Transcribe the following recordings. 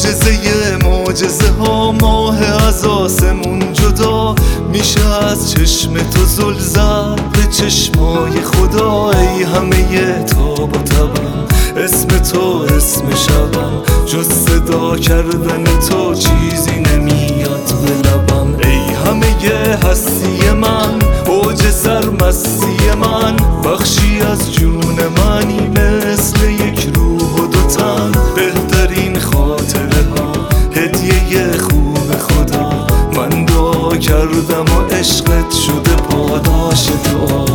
معجزه ها، ماه از آسمون جدا میشه از چشم تو زل زد به چشمای خدا. ای همه تاب و تبم، اسم تو اسم شبم، جز صدا کردن تو چیزی نمیاد به لبم. ای همه هستی من، اوج سرمستی من، بخشی از جون منی مثل یک روح و دو تن. بهترین خاطره ها، هدیه خوب خدا، من دعا کردم و عشقت شده پاداش دعا.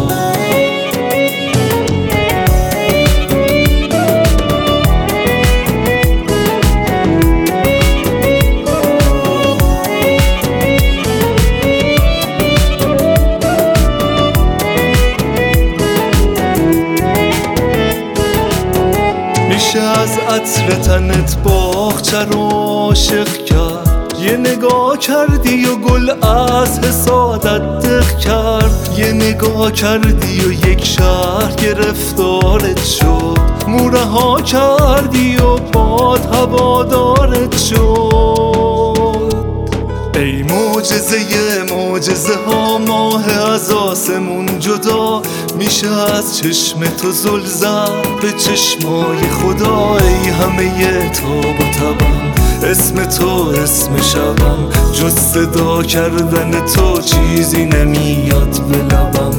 میشه از عطر تنت باغچه رو عاشق کرد. یه نگاه کردی و گل از حسادت دق کرد. یه نگاه کردی و یک شهر گرفتارت شد. مورها کردی و باد هوادارت شد. ای معجزه ها، ماه از آسمون جدا میشه از چشم تو زل زد به چشمای خدا. ای همه تاب و تبم، اسم تو اسم شبم، جز صدا کردن تو چیزی نمیاد به لبم.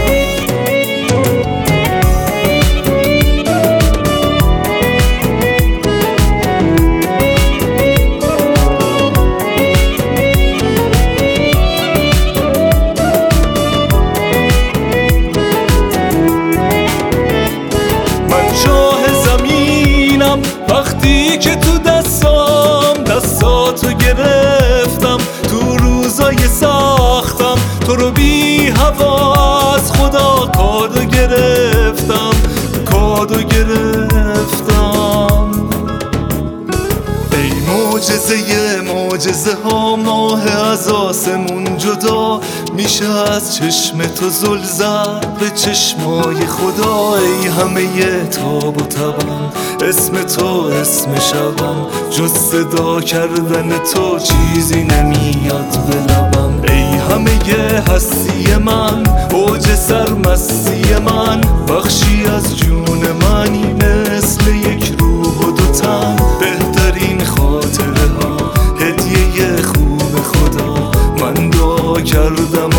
وقتی که تو دستاتو گرفتم، تو روزای سختم تو رو بی هوا از خدا کادو گرفتم. ای معجزه ها، ماه از آسمون جدا میشه از چشم تو زل زد به چشمای خدا. ای همه تاب و تبم، اسم تو اسم شبم، جز صدا کردن تو چیزی نمیاد به لبم. ای همه هستی من، اوج سرمستی من، بخشی از جون منی مثل یک روح و دو تن. بهترین خاطره ها، هدیه خوب خدا، من دعا کردم